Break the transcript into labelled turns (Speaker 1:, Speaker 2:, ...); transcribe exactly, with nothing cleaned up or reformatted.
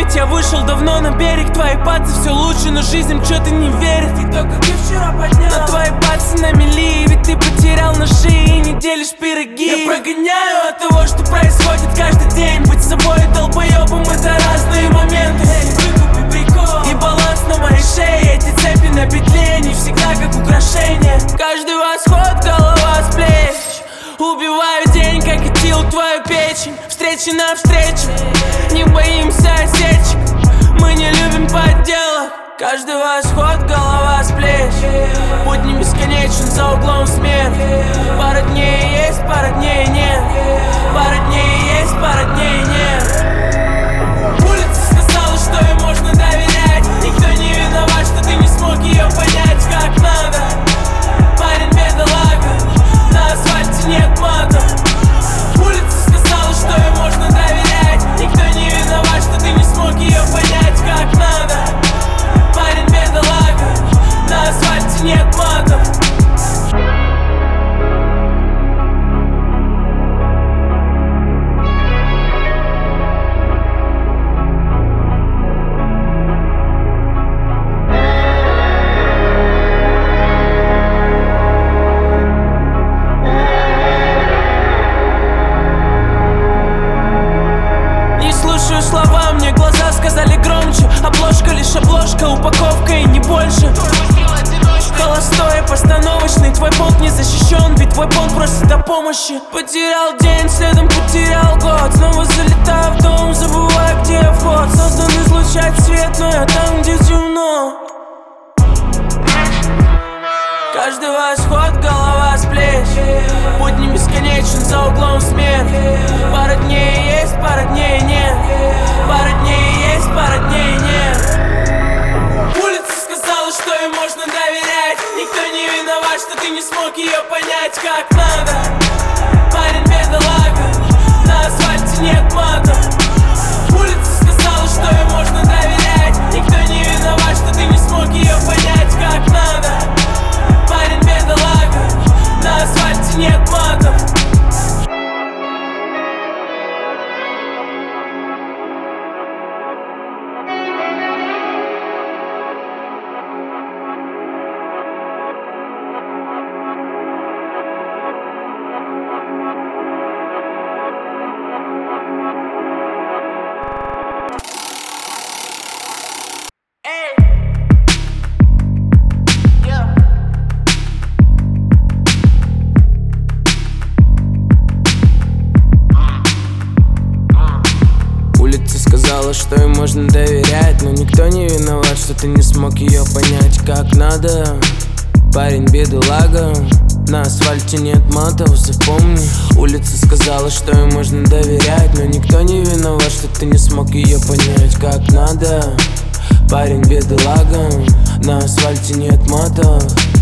Speaker 1: Ведь я вышел давно на берег. Твои пальцы все лучше, но жизнь им что-то не верит. И то, как я вчера поднял. Но твои пальцы на мели, ведь ты потерял на шее и не делишь пироги. Я прогоняю от того, что происходит каждый день. Быть собой и долбоебом — это разные моменты. Выкупи прикол и баланс на моей шее. Эти цепи на петле не всегда как украшение. Каждый восход — голова с плеч. Убиваю день, как и тил твою печень. Встречи на встрече, не боимся осечек. Мы не любим подделок. Каждый восход — голова с плеч. Путь не бесконечен, за углом смерть. Пара дней есть, пара дней нет. Пара дней есть, пара дней нет. Улица сказала, что ей можно доверять. Никто не виноват, что ты не смог ее понять как надо. Парень бедолага, на асфальте нет мата. Улица сказала, что ей можно доверять. Никто не виноват, что ты не смог ее понять как надо. Парень бедолага, на асфальте нет матов. Слова мне глаза сказали громче. Обложка лишь обложка, упаковка и не больше. Холостой, постановочный, твой болт не защищен, ведь твой болт просит о помощи. Потерял день, следом потерял год. Снова залетаю в дом, забываю, где вход. Создан излучать свет, но я там, где темно. Каждый восход — голова с плеч. Путь не бесконечен, за углом смерть. Пара дней есть, пара дней нет. Пара дней есть, пара дней нет. Улица сказала, что ей можно доверять. Никто не виноват, что ты не смог ее понять как надо. Парень бедолага, на асфальте нет мата. Улица сказала, что ей можно доверять. Никто не виноват, что ты не смог ее понять как надо. Парень бедолага, на асфальте нет матов. Сказала, что им можно доверять, но никто не виноват, что ты не смог ее понять как надо. Парень бедолага, на асфальте нет матов, запомни. Улица сказала, что им можно доверять, но никто не виноват, что ты не смог ее понять как надо. Парень бедолага, на асфальте нет матов.